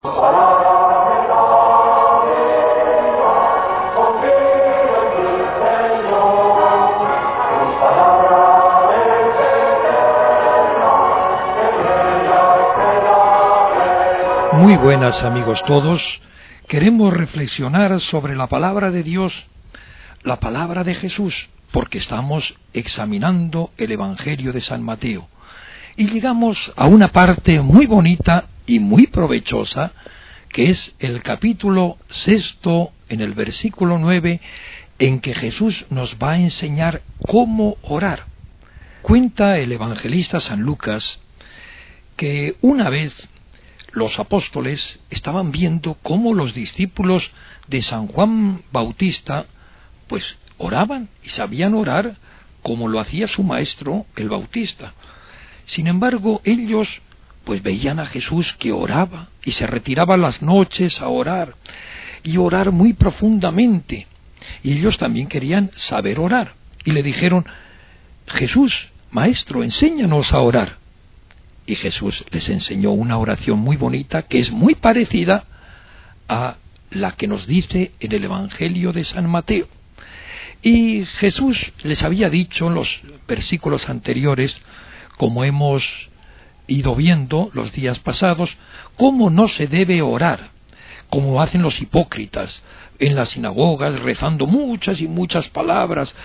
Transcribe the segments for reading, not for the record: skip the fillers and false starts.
Muy buenas, amigos todos. Queremos reflexionar sobre la palabra de Dios, la palabra de Jesús, porque estamos examinando el Evangelio de San Mateo. Y llegamos a una parte muy bonita y muy provechosa, que es el capítulo 6, en el versículo 9, en que Jesús nos va a enseñar cómo orar. Cuenta el evangelista San Lucas que una vez los apóstoles estaban viendo cómo los discípulos de San Juan Bautista pues oraban y sabían orar como lo hacía su maestro el Bautista. Sin embargo, ellos pues veían a Jesús que oraba y se retiraba las noches a orar y orar muy profundamente, y ellos también querían saber orar y le dijeron: Jesús, maestro, enséñanos a orar. Y Jesús les enseñó una oración muy bonita que es muy parecida a la que nos dice en el Evangelio de San Mateo. Y Jesús les había dicho en los versículos anteriores, como hemos ido viendo los días pasados, cómo no se debe orar, como hacen los hipócritas en las sinagogas, rezando muchas y muchas palabras,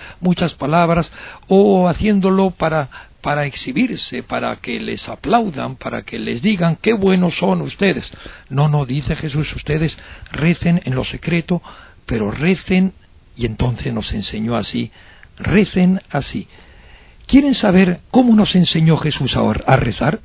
o haciéndolo para exhibirse, para que les aplaudan, para que les digan qué buenos son ustedes. No, dice Jesús, ustedes recen en lo secreto, pero recen, y entonces nos enseñó así, recen así. ¿Quieren saber cómo nos enseñó Jesús a rezar?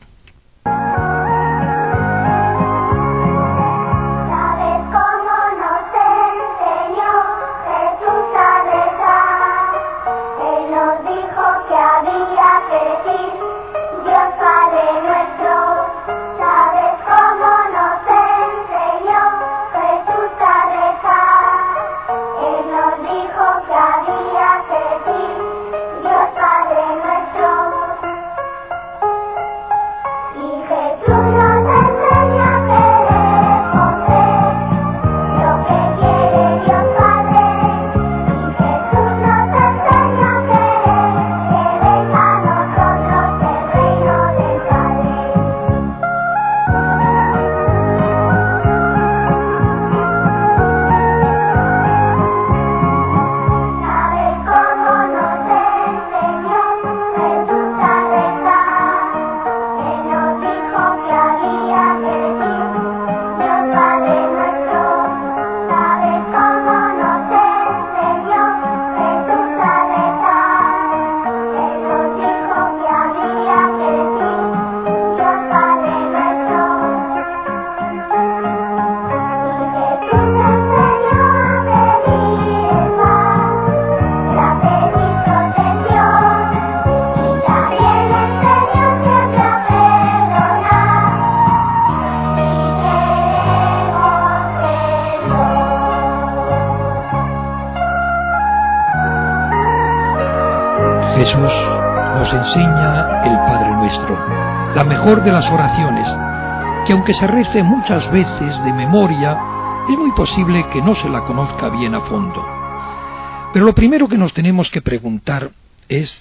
Jesús nos enseña el Padre Nuestro, la mejor de las oraciones, que aunque se rece muchas veces de memoria, es muy posible que no se la conozca bien a fondo. Pero lo primero que nos tenemos que preguntar es: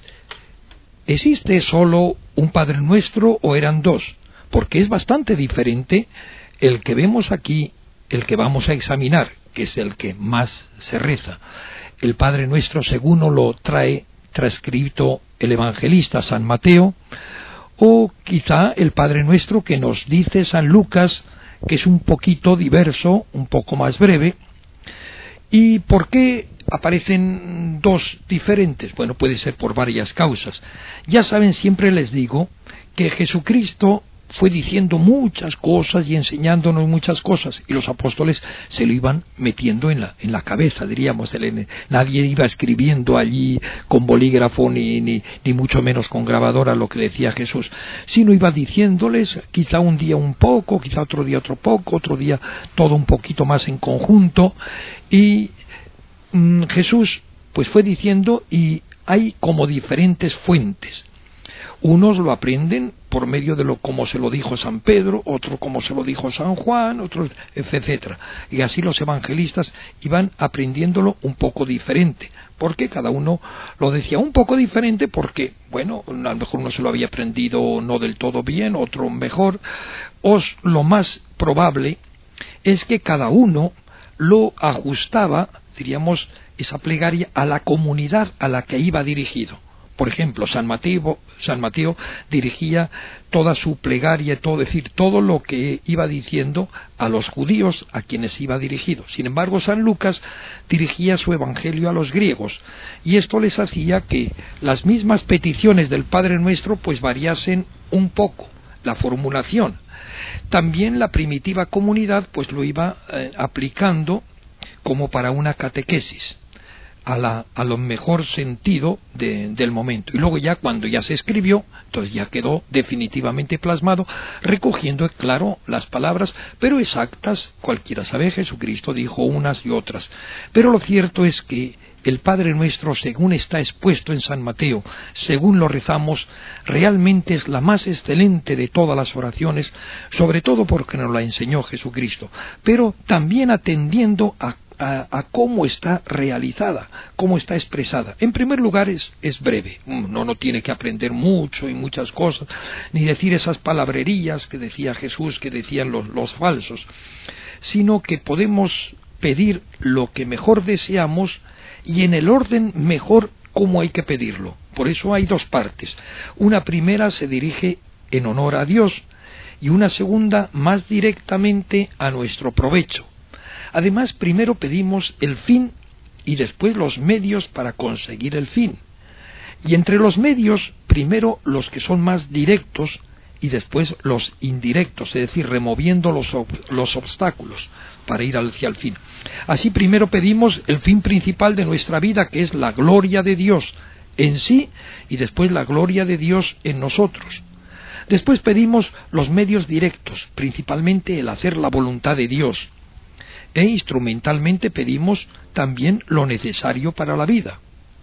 ¿existe solo un Padre Nuestro o eran dos? Porque es bastante diferente el que vemos aquí, el que vamos a examinar, que es el que más se reza. El Padre Nuestro, según nos lo trae transcrito el evangelista San Mateo, o quizá el Padre Nuestro que nos dice San Lucas, que es un poquito diverso, un poco más breve. ¿Y por qué aparecen dos diferentes? Bueno, puede ser por varias causas. Ya saben, siempre les digo que Jesucristo fue diciendo muchas cosas y enseñándonos muchas cosas, y los apóstoles se lo iban metiendo en la cabeza, diríamos. Nadie iba escribiendo allí con bolígrafo ni mucho menos con grabadora lo que decía Jesús, sino iba diciéndoles, quizá un día un poco, quizá otro día otro poco, otro día todo un poquito más en conjunto, y Jesús pues fue diciendo, y hay como diferentes fuentes. Unos lo aprenden por medio de como se lo dijo San Pedro, otro como se lo dijo San Juan, otros, etcétera. Y así los evangelistas iban aprendiéndolo un poco diferente, porque cada uno lo decía un poco diferente porque, bueno, a lo mejor uno se lo había aprendido no del todo bien, otro mejor. Lo más probable es que cada uno lo ajustaba, diríamos, esa plegaria a la comunidad a la que iba dirigido. Por ejemplo, San Mateo dirigía toda su plegaria, todo lo que iba diciendo a los judíos a quienes iba dirigido. Sin embargo, San Lucas dirigía su evangelio a los griegos, y esto les hacía que las mismas peticiones del Padre Nuestro pues variasen un poco la formulación. También la primitiva comunidad pues lo iba aplicando como para una catequesis, a lo mejor sentido del momento. Y luego ya cuando ya se escribió, entonces ya quedó definitivamente plasmado, recogiendo, claro, las palabras, pero exactas. Cualquiera sabe, Jesucristo dijo unas y otras. Pero lo cierto es que el Padre Nuestro, según está expuesto en San Mateo, según lo rezamos, realmente es la más excelente de todas las oraciones, sobre todo porque nos la enseñó Jesucristo, pero también atendiendo a cómo está realizada, cómo está expresada. En primer lugar es breve, uno no tiene que aprender mucho y muchas cosas, ni decir esas palabrerías que decía Jesús, que decían los falsos, sino que podemos pedir lo que mejor deseamos y en el orden mejor como hay que pedirlo. Por eso hay dos partes. Una primera se dirige en honor a Dios y una segunda más directamente a nuestro provecho. Además, primero pedimos el fin y después los medios para conseguir el fin. Y entre los medios, primero los que son más directos y después los indirectos, es decir, removiendo los obstáculos para ir hacia el fin. Así primero pedimos el fin principal de nuestra vida, que es la gloria de Dios en sí y después la gloria de Dios en nosotros. Después pedimos los medios directos, principalmente el hacer la voluntad de Dios. E instrumentalmente pedimos también lo necesario para la vida.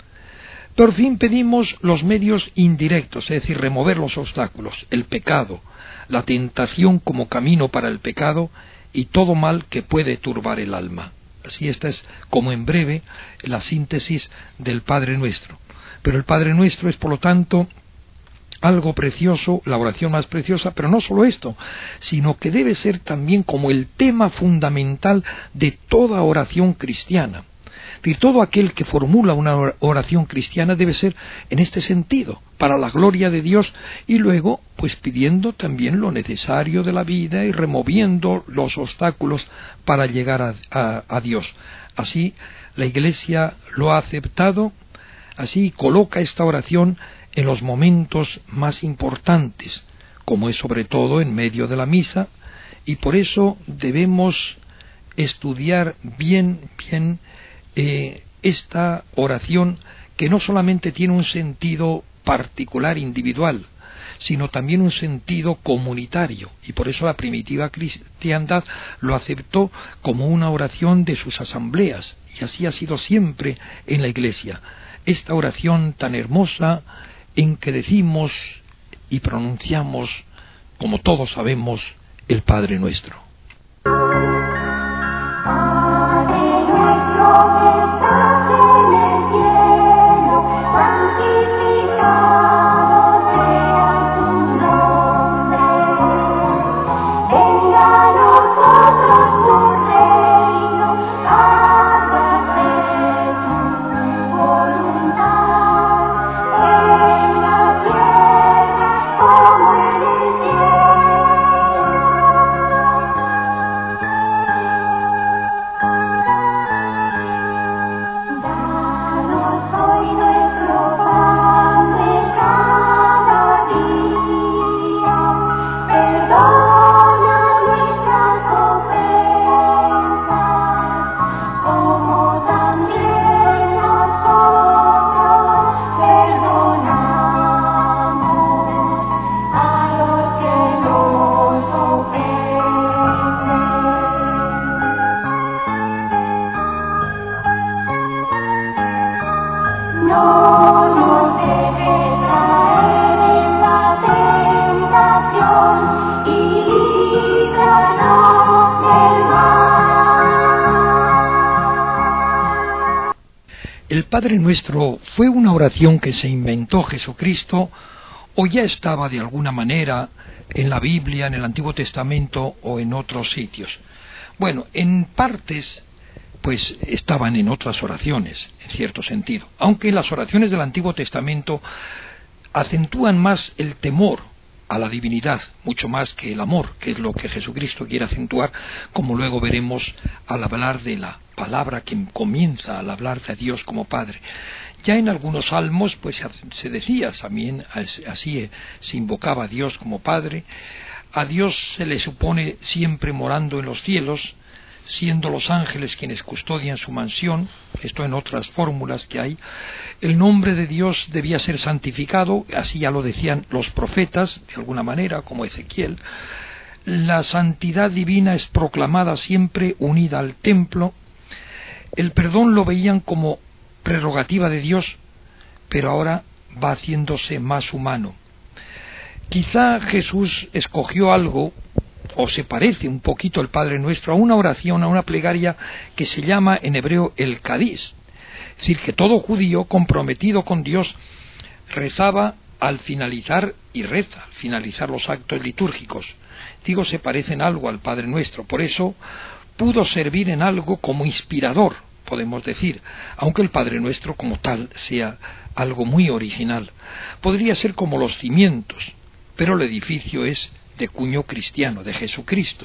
Por fin pedimos los medios indirectos, es decir, remover los obstáculos, el pecado, la tentación como camino para el pecado y todo mal que puede turbar el alma. Así esta es, como en breve, la síntesis del Padre Nuestro. Pero el Padre Nuestro es, por lo tanto, algo precioso, la oración más preciosa, pero no solo esto, sino que debe ser también como el tema fundamental de toda oración cristiana. Es decir, todo aquel que formula una oración cristiana debe ser en este sentido, para la gloria de Dios, y luego pues pidiendo también lo necesario de la vida y removiendo los obstáculos para llegar a Dios. Así la Iglesia lo ha aceptado, así coloca esta oración en los momentos más importantes, como es sobre todo en medio de la misa, y por eso debemos estudiar bien esta oración, que no solamente tiene un sentido particular individual, sino también un sentido comunitario, y por eso la primitiva cristiandad lo aceptó como una oración de sus asambleas, y así ha sido siempre en la Iglesia. Esta oración tan hermosa en que decimos y pronunciamos, como todos sabemos, el Padre Nuestro. Padre Nuestro fue una oración que se inventó Jesucristo o ya estaba de alguna manera en la Biblia, en el Antiguo Testamento o en otros sitios. Bueno, en partes pues estaban en otras oraciones, en cierto sentido, aunque las oraciones del Antiguo Testamento acentúan más el temor a la divinidad, mucho más que el amor, que es lo que Jesucristo quiere acentuar, como luego veremos al hablar de la palabra que comienza al hablar de Dios como Padre. Ya en algunos salmos pues se decía también, así se invocaba a Dios como Padre. A Dios se le supone siempre morando en los cielos, siendo los ángeles quienes custodian su mansión, esto en otras fórmulas que hay. El nombre de Dios debía ser santificado, así ya lo decían los profetas, de alguna manera, como Ezequiel. La santidad divina es proclamada siempre unida al templo. El perdón lo veían como prerrogativa de Dios, pero ahora va haciéndose más humano. Quizá Jesús escogió algo, o se parece un poquito el Padre Nuestro, a una oración, a una plegaria que se llama en hebreo el Kadís. Es decir, que todo judío comprometido con Dios rezaba al finalizar, y reza al finalizar los actos litúrgicos. Digo, se parecen algo al Padre Nuestro, por eso pudo servir en algo como inspirador, podemos decir, aunque el Padre Nuestro como tal sea algo muy original. Podría ser como los cimientos, pero el edificio es de cuño cristiano, de Jesucristo.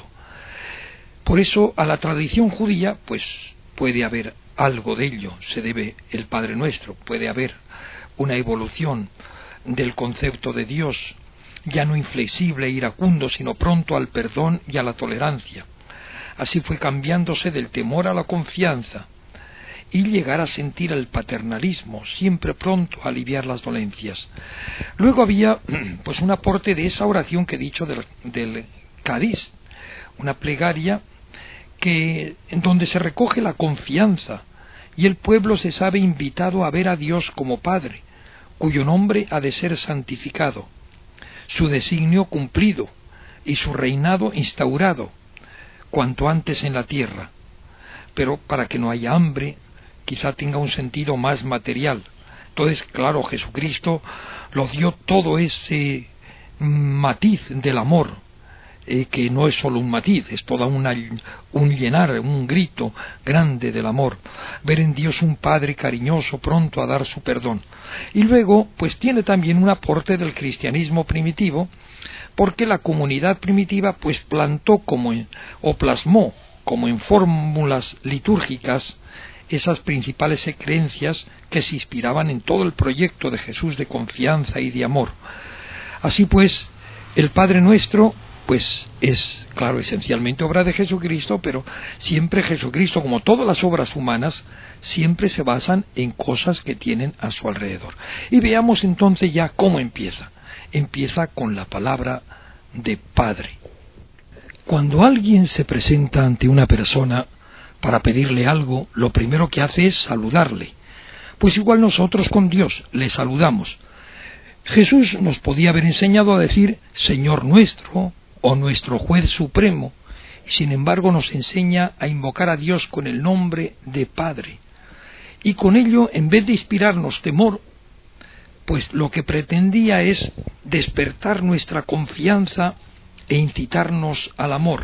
Por eso a la tradición judía pues puede haber algo de ello, se debe el Padre Nuestro, puede haber una evolución del concepto de Dios, ya no inflexible e iracundo, sino pronto al perdón y a la tolerancia. Así fue cambiándose del temor a la confianza y llegar a sentir el paternalismo, siempre pronto a aliviar las dolencias. Luego había pues un aporte de esa oración que he dicho del Kadís, una plegaria en donde se recoge la confianza y el pueblo se sabe invitado a ver a Dios como Padre, cuyo nombre ha de ser santificado, su designio cumplido y su reinado instaurado, cuanto antes en la tierra. Pero para que no haya hambre, quizá tenga un sentido más material. Entonces, claro, Jesucristo lo dio todo ese matiz del amor, que no es solo un matiz, es toda un llenar, un grito grande del amor. Ver en Dios un Padre cariñoso, pronto a dar su perdón. Y luego, pues tiene también un aporte del cristianismo primitivo, porque la comunidad primitiva pues plantó o plasmó como en fórmulas litúrgicas esas principales creencias que se inspiraban en todo el proyecto de Jesús de confianza y de amor. Así pues, el Padre Nuestro pues es, claro, esencialmente obra de Jesucristo, pero siempre Jesucristo, como todas las obras humanas, siempre se basan en cosas que tienen a su alrededor. Y veamos entonces ya cómo empieza. Empieza con la palabra de Padre. Cuando alguien se presenta ante una persona para pedirle algo, lo primero que hace es saludarle. Pues igual nosotros con Dios le saludamos. Jesús nos podía haber enseñado a decir Señor nuestro o nuestro Juez Supremo, y sin embargo nos enseña a invocar a Dios con el nombre de Padre. Y con ello, en vez de inspirarnos temor, pues lo que pretendía es despertar nuestra confianza e incitarnos al amor.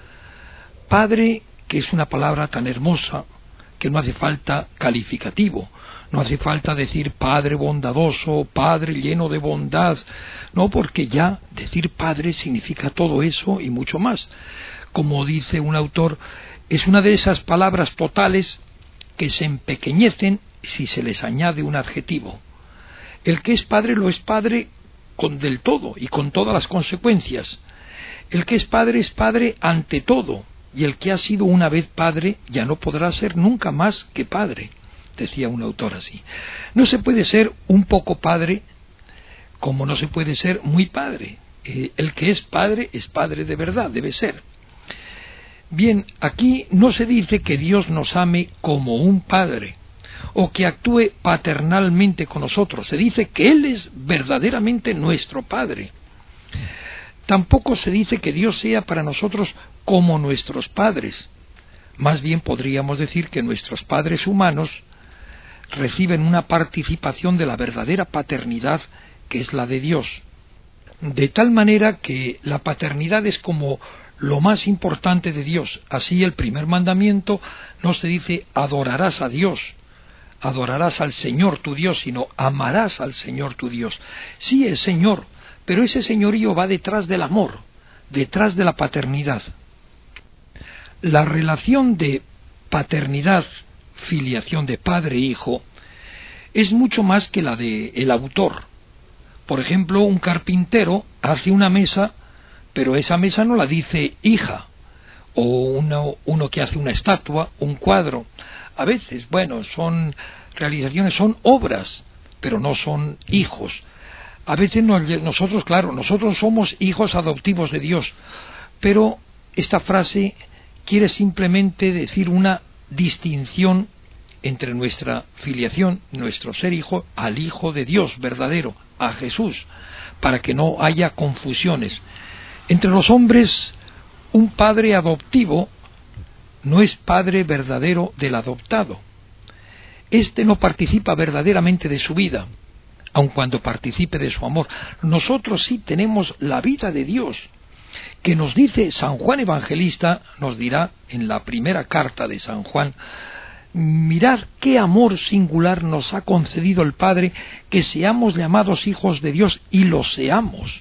Padre, que es una palabra tan hermosa que no hace falta calificativo, no hace falta decir Padre bondadoso, Padre lleno de bondad, no, porque ya decir Padre significa todo eso y mucho más. Como dice un autor, es una de esas palabras totales que se empequeñecen si se les añade un adjetivo. El que es Padre lo es Padre del todo y con todas las consecuencias. El que es Padre ante todo, y el que ha sido una vez Padre ya no podrá ser nunca más que Padre, decía un autor así. No se puede ser un poco Padre como no se puede ser muy Padre. El que es Padre de verdad, debe ser. Bien, aquí no se dice que Dios nos ame como un Padre o que actúe paternalmente con nosotros, se dice que Él es verdaderamente nuestro Padre. Tampoco se dice que Dios sea para nosotros como nuestros padres. Más bien podríamos decir que nuestros padres humanos reciben una participación de la verdadera paternidad que es la de Dios. De tal manera que la paternidad es como lo más importante de Dios. Así el primer mandamiento no se dice adorarás a Dios, adorarás al Señor tu Dios, sino amarás al Señor tu Dios. Sí es Señor, pero ese señorío va detrás del amor, detrás de la paternidad. La relación de paternidad, filiación de padre e hijo, es mucho más que la del autor. Por ejemplo, un carpintero hace una mesa, pero esa mesa no la dice hija, o uno que hace una estatua, un cuadro. A veces, son realizaciones, son obras, pero no son hijos. A veces nosotros somos hijos adoptivos de Dios, pero esta frase quiere simplemente decir una distinción entre nuestra filiación, nuestro ser hijo, al Hijo de Dios verdadero, a Jesús, para que no haya confusiones. Entre los hombres, un padre adoptivo no es padre verdadero del adoptado. Este no participa verdaderamente de su vida, aun cuando participe de su amor. Nosotros sí tenemos la vida de Dios, que nos dice San Juan Evangelista, nos dirá en la primera carta de San Juan: mirad qué amor singular nos ha concedido el Padre, que seamos llamados hijos de Dios, y lo seamos.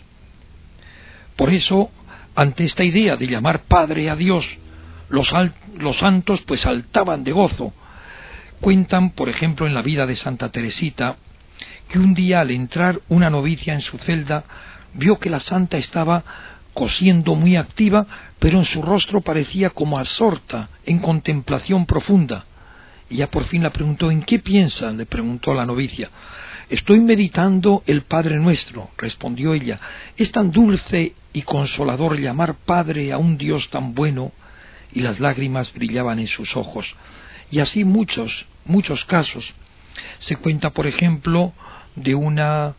Por eso, ante esta idea de llamar Padre a Dios, los santos saltaban de gozo. Cuentan, por ejemplo, en la vida de Santa Teresita, que un día, al entrar una novicia en su celda, vio que la santa estaba cosiendo muy activa, pero en su rostro parecía como absorta en contemplación profunda. Y ya por fin la preguntó: ¿en qué piensa?, le preguntó a la novicia. Estoy meditando el Padre Nuestro, respondió ella. Es tan dulce y consolador llamar Padre a un Dios tan bueno, y las lágrimas brillaban en sus ojos. Y así muchos casos. Se cuenta, por ejemplo, de una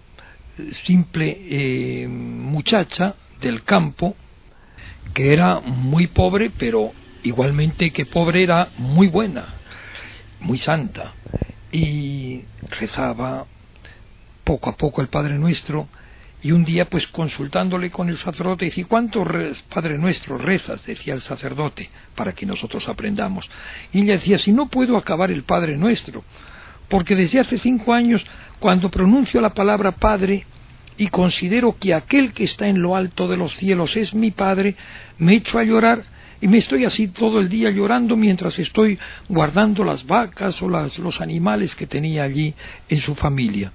simple muchacha del campo que era muy pobre, pero igualmente que pobre era muy buena, muy santa, y rezaba poco a poco el Padre Nuestro. Y un día, consultándole con el sacerdote, dice: ¿cuántos Padre Nuestro rezas?, decía el sacerdote, para que nosotros aprendamos. Y ella decía: si no puedo acabar el Padre Nuestro, porque desde hace 5 años, cuando pronuncio la palabra Padre y considero que aquel que está en lo alto de los cielos es mi Padre, me echo a llorar, y me estoy así todo el día llorando mientras estoy guardando las vacas o los animales que tenía allí en su familia.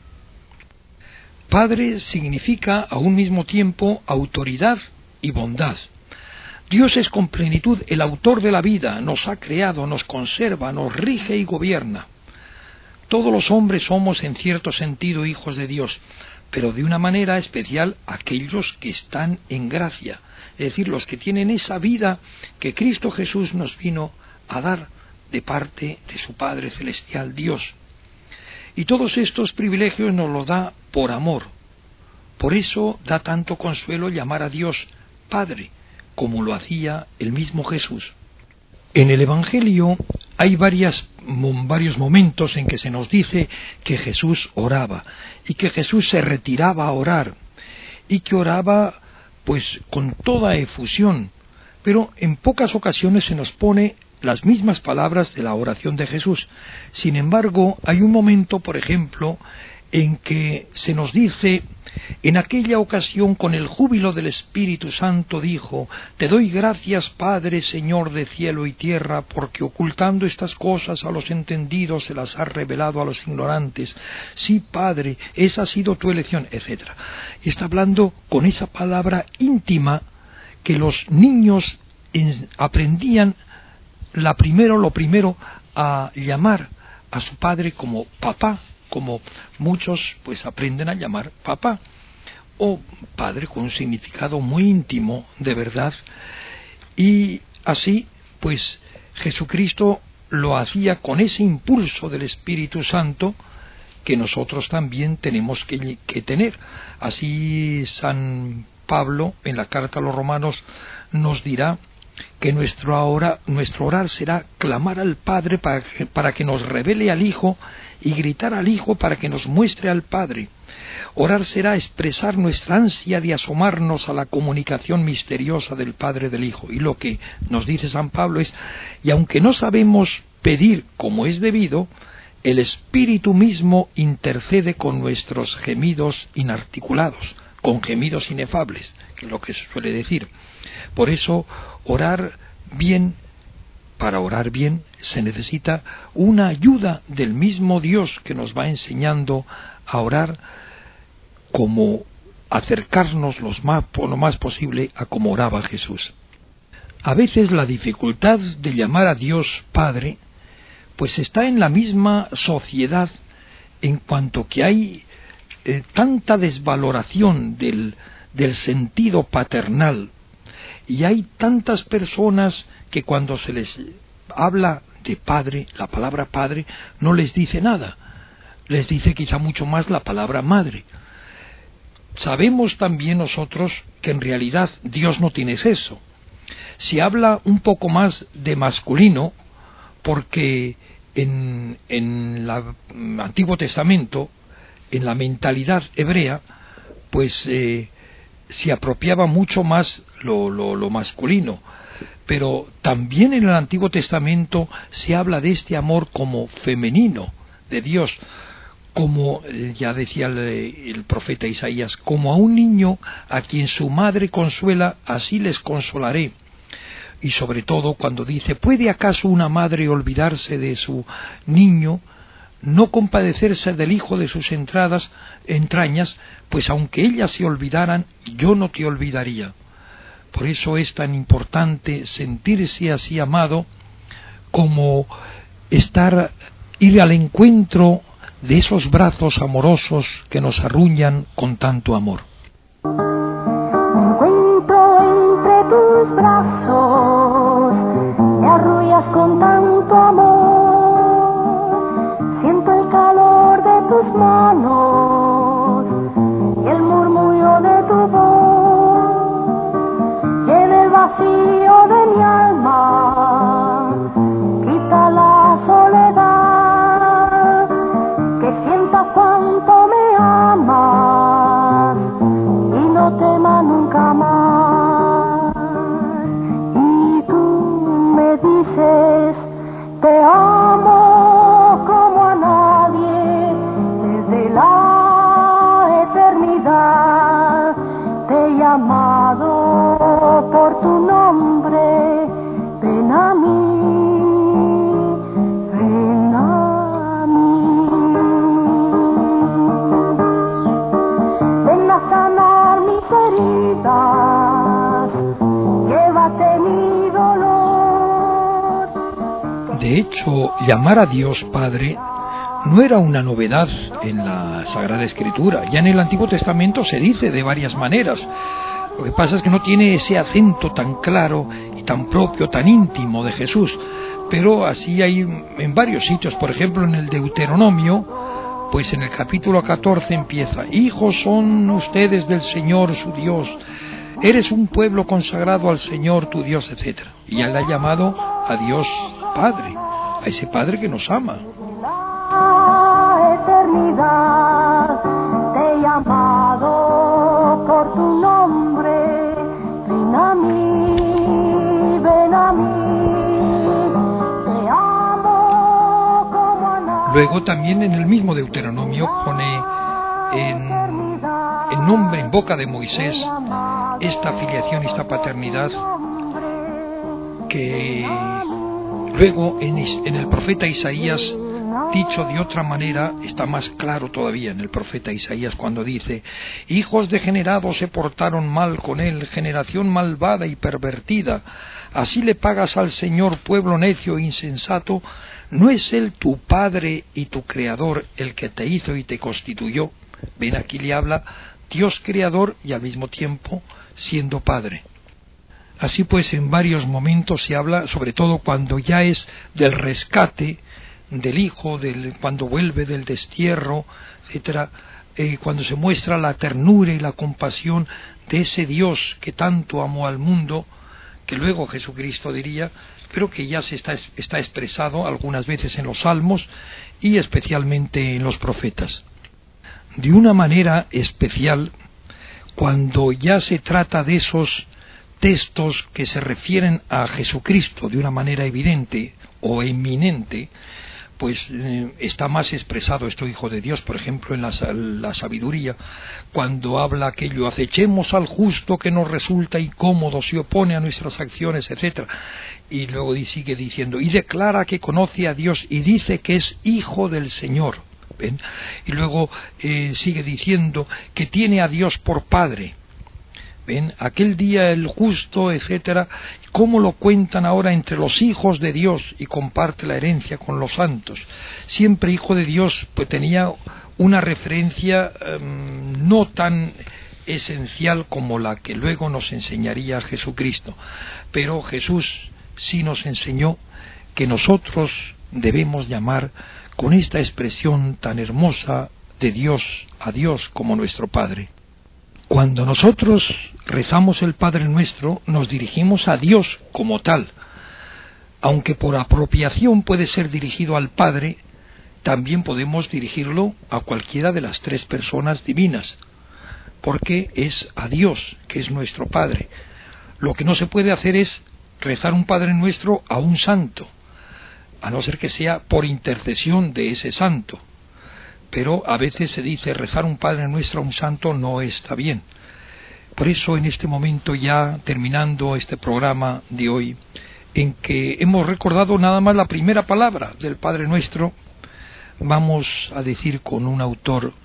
Padre significa a un mismo tiempo autoridad y bondad. Dios es con plenitud el autor de la vida, nos ha creado, nos conserva, nos rige y gobierna. Todos los hombres somos en cierto sentido hijos de Dios, pero de una manera especial aquellos que están en gracia, es decir, los que tienen esa vida que Cristo Jesús nos vino a dar de parte de su Padre Celestial, Dios. Y todos estos privilegios nos los da por amor. Por eso da tanto consuelo llamar a Dios Padre, como lo hacía el mismo Jesús. En el Evangelio hay varios momentos en que se nos dice que Jesús oraba, y que Jesús se retiraba a orar, y que oraba con toda efusión, pero en pocas ocasiones se nos pone las mismas palabras de la oración de Jesús. Sin embargo, hay un momento, por ejemplo, en que se nos dice: en aquella ocasión, con el júbilo del Espíritu Santo, dijo: te doy gracias, Padre, Señor de cielo y tierra, porque ocultando estas cosas a los entendidos se las has revelado a los ignorantes. Sí, Padre, esa ha sido tu elección, etc. Y está hablando con esa palabra íntima que los niños aprendían lo primero a llamar a su padre como papá, como muchos aprenden a llamar papá, o padre con un significado muy íntimo de verdad. Y así Jesucristo lo hacía con ese impulso del Espíritu Santo que nosotros también tenemos que tener. Así San Pablo en la carta a los Romanos nos dirá que nuestro orar será clamar al Padre para que nos revele al Hijo y gritar al Hijo para que nos muestre al Padre. Orar será expresar nuestra ansia de asomarnos a la comunicación misteriosa del Padre y del Hijo. Y lo que nos dice San Pablo es, y aunque no sabemos pedir como es debido, el Espíritu mismo intercede con nuestros gemidos inarticulados, con gemidos inefables, que es lo que se suele decir. Por eso, para orar bien, se necesita una ayuda del mismo Dios que nos va enseñando a orar, como acercarnos lo más posible a como oraba Jesús. A veces la dificultad de llamar a Dios Padre pues está en la misma sociedad, en cuanto que hay tanta desvaloración del sentido paternal, y hay tantas personas que cuando se les habla de padre, la palabra padre no les dice nada, les dice quizá mucho más la palabra madre. Sabemos también nosotros que en realidad Dios no tiene sexo. Se habla un poco más de masculino, porque en el Antiguo Testamento, en la mentalidad hebrea, pues se apropiaba mucho más lo masculino. Pero también en el Antiguo Testamento se habla de este amor como femenino de Dios, como ya decía el profeta Isaías, como a un niño a quien su madre consuela, así les consolaré. Y sobre todo cuando dice, ¿puede acaso una madre olvidarse de su niño, no compadecerse del hijo de sus entrañas? Pues aunque ellas se olvidaran, yo no te olvidaría. Por eso es tan importante sentirse así amado, como ir al encuentro de esos brazos amorosos que nos arruñan con tanto amor. Me encuentro entre tus brazos, me arrullas con tanto amor, siento el calor de tus manos y el murmullo de tu voz, llena el vacío de mi alma, quita la soledad, que sienta cuánto me amas y no tema nunca más. Y tú me dices, te amo como a nadie, desde la eternidad te he llamado por tu nombre, ven a mí, ven a mí. Ven a sanar mis heridas, llévate mi dolor. De hecho, llamar a Dios Padre no era una novedad en la Sagrada Escritura. Ya en el Antiguo Testamento se dice de varias maneras. Lo que pasa es que no tiene ese acento tan claro y tan propio, tan íntimo de Jesús. Pero así hay en varios sitios. Por ejemplo, en el Deuteronomio, pues en el capítulo 14 empieza: hijos son ustedes del Señor su Dios, eres un pueblo consagrado al Señor tu Dios, etc. Y ya le ha llamado a Dios Padre, a ese Padre que nos ama. La eternidad te he llamado por tu nombre, ven a mí, ven a mí, te amo como a nadie. Luego también en el mismo Deuteronomio pone en nombre, en boca de Moisés, esta filiación y esta paternidad, que luego en el profeta Isaías, dicho de otra manera, está más claro todavía en el profeta Isaías, cuando dice: hijos degenerados se portaron mal con él, generación malvada y pervertida, así le pagas al Señor, pueblo necio e insensato. ¿No es él tu Padre y tu Creador, el que te hizo y te constituyó? Ven, aquí le habla Dios Creador y al mismo tiempo siendo Padre. Así pues, en varios momentos se habla, sobre todo cuando ya es del rescate del Hijo, cuando vuelve del destierro, etcétera, cuando se muestra la ternura y la compasión de ese Dios que tanto amó al mundo, que luego Jesucristo diría, pero que ya está expresado algunas veces en los Salmos y especialmente en los profetas. De una manera especial, cuando ya se trata de esos textos que se refieren a Jesucristo de una manera evidente o eminente, pues está más expresado esto, Hijo de Dios, por ejemplo, en la sabiduría, cuando habla aquello, acechemos al justo que nos resulta incómodo, se opone a nuestras acciones, etc. Y luego sigue diciendo, y declara que conoce a Dios y dice que es hijo del Señor. ¿Ven? Y luego sigue diciendo que tiene a Dios por Padre. ¿Ven? Aquel día el justo, etcétera, cómo lo cuentan ahora entre los hijos de Dios y comparte la herencia con los santos. Siempre hijo de Dios, pues tenía una referencia no tan esencial como la que luego nos enseñaría Jesucristo. Pero Jesús sí nos enseñó que nosotros debemos llamar con esta expresión tan hermosa de Dios a Dios como nuestro Padre. Cuando nosotros rezamos el Padre Nuestro, nos dirigimos a Dios como tal. Aunque por apropiación puede ser dirigido al Padre, también podemos dirigirlo a cualquiera de las tres personas divinas, porque es a Dios, que es nuestro Padre. Lo que no se puede hacer es rezar un Padre Nuestro a un santo, a no ser que sea por intercesión de ese santo. Pero a veces se dice rezar un Padre Nuestro a un santo no está bien. Por eso en este momento, ya terminando este programa de hoy, en que hemos recordado nada más la primera palabra del Padre Nuestro, vamos a decir con un autor: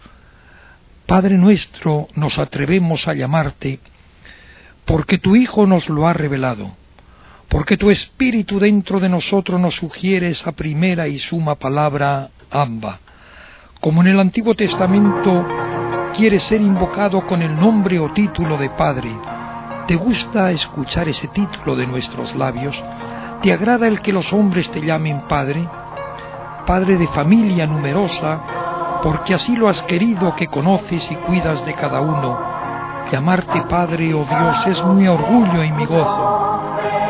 Padre Nuestro, nos atrevemos a llamarte porque tu Hijo nos lo ha revelado, porque tu Espíritu dentro de nosotros nos sugiere esa primera y suma palabra, Abba. Como en el Antiguo Testamento quiere ser invocado con el nombre o título de Padre, ¿te gusta escuchar ese título de nuestros labios? ¿Te agrada el que los hombres te llamen Padre? Padre de familia numerosa, porque así lo has querido, que conoces y cuidas de cada uno. Llamarte Padre, oh Dios, es mi orgullo y mi gozo.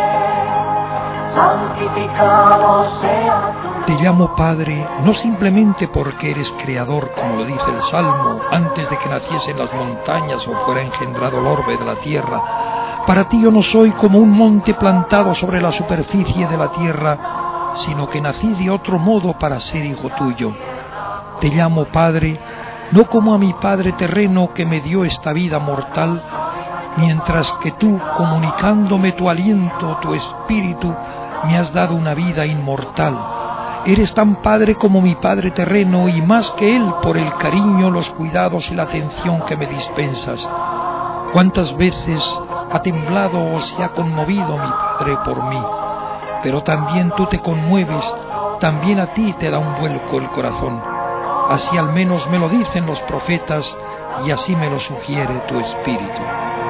Santificado sea tu nombre. Te llamo Padre, no simplemente porque eres creador, como lo dice el Salmo, antes de que naciesen las montañas o fuera engendrado el orbe de la tierra. Para ti yo no soy como un monte plantado sobre la superficie de la tierra, sino que nací de otro modo para ser hijo tuyo. Te llamo Padre, no como a mi Padre terreno que me dio esta vida mortal, mientras que tú, comunicándome tu aliento, tu espíritu, me has dado una vida inmortal. Eres tan Padre como mi Padre terreno, y más que Él por el cariño, los cuidados y la atención que me dispensas. ¿Cuántas veces ha temblado o se ha conmovido mi Padre por mí? Pero también tú te conmueves, también a ti te da un vuelco el corazón. Así al menos me lo dicen los profetas, y así me lo sugiere tu espíritu.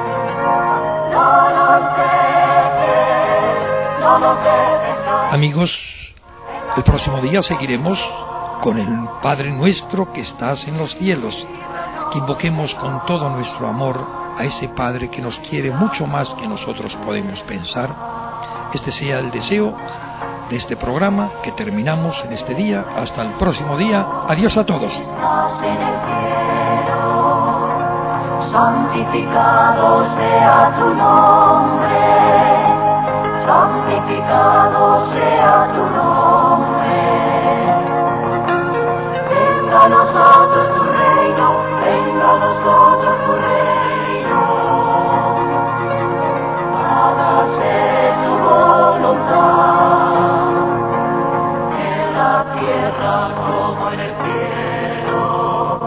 Amigos, el próximo día seguiremos con el Padre Nuestro que estás en los cielos, que invoquemos con todo nuestro amor a ese Padre que nos quiere mucho más que nosotros podemos pensar. Este sea el deseo de este programa que terminamos en este día. Hasta el próximo día. Adiós a todos. Santificado sea tu nombre, santificado sea tu nombre. Venga a nosotros tu reino, venga a nosotros tu reino. Hágase tu voluntad, en la tierra como en el cielo.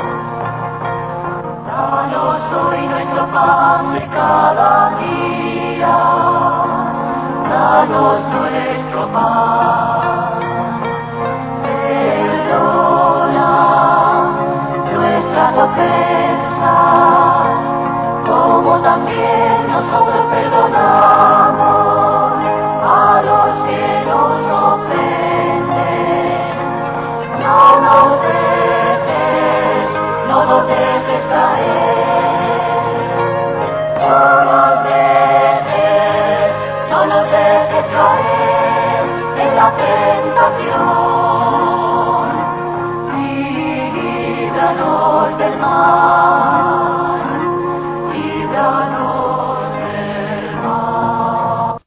Danos hoy nuestro pan de cada día, danos nuestro pan. Perdona nuestras ofensas, como también nosotros perdonamos a los que nos ofenden. No nos dejes caer, no nos dejes, no tentación, líbranos del mal, líbranos